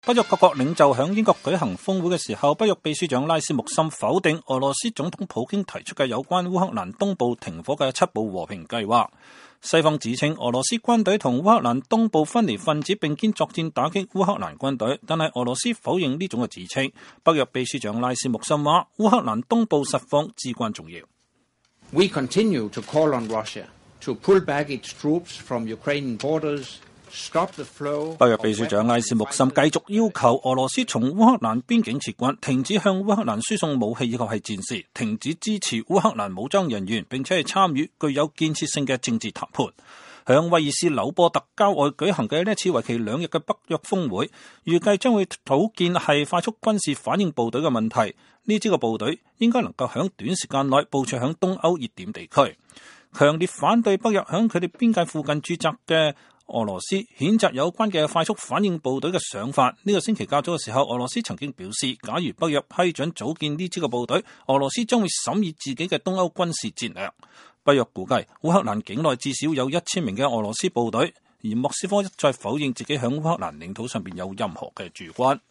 北約各國領袖響英國舉行峰會嘅時候，北約秘書長拉斯穆森否定俄羅斯總統普京提出嘅有關烏克蘭東部停火嘅7步和平計劃。西方指稱俄羅斯軍隊同烏克蘭東部分離分子並肩作戰打擊烏克蘭軍隊，但係俄羅斯否認呢種嘅指稱。北約秘書長拉斯穆森話，烏克蘭東部實況至關重要。 We continue to call on Russia to pull back its troops from Ukrainian borders. 北約秘書長拉斯穆森繼續要求俄羅斯從烏克蘭邊境撤軍，停止向烏克蘭輸送武器以及係戰士，停止支持烏克蘭武裝人員，並且係參與具有建設性嘅政治談判。響威爾斯紐波特郊外舉行嘅呢一次為期2日嘅北約峰會，預計將會討論係快速軍事反應部隊嘅問題。呢支個部隊應該能夠響短時間內部署響東歐熱點地區。強烈反對北約響佢哋邊界附近駐紮嘅俄羅斯譴責有關嘅快速反應部隊嘅想法。呢個星期較早嘅時候，俄羅斯曾經表示，假如北約批准組建呢支個部隊，俄羅斯將會審議自己嘅東歐軍事戰略。北約估計烏克蘭境內至少有1000名嘅俄羅斯部隊，而莫斯科一再否認自己響烏克蘭領土上邊有任何嘅駐軍。